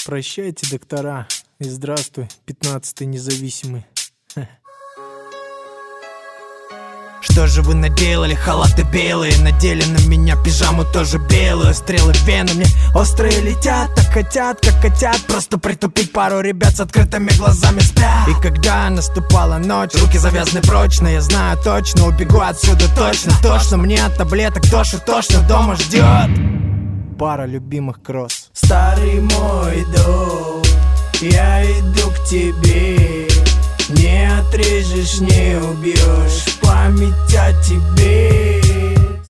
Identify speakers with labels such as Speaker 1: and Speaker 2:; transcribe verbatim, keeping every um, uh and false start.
Speaker 1: Прощайте, доктора, и здравствуй, пятнадцатый независимый.
Speaker 2: Что же вы наделали, халаты белые, надели на меня пижаму тоже белую. Стрелы в вену мне острые летят, так хотят, как хотят просто притупить пару ребят с открытыми глазами спят. И когда наступала ночь, руки завязаны прочно, я знаю точно, убегу отсюда точно. Тошно мне от таблеток, тошно, тошно, дома ждет
Speaker 1: пара любимых кросс.
Speaker 2: Старый мой дом, я иду к тебе. Не отрежешь, не убьешь, память о тебе